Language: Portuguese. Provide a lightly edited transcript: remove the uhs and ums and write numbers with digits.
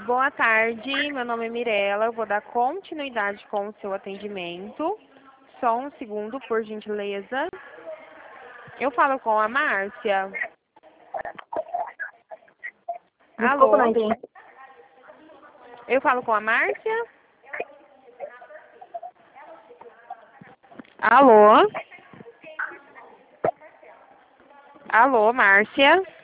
Boa tarde, meu nome é Mirela, eu vou dar continuidade com o seu atendimento. Só um segundo, por gentileza. Eu falo com a Márcia. Desculpa, não Alô? entendi. Eu falo com a Márcia? Alô? Alô, Márcia?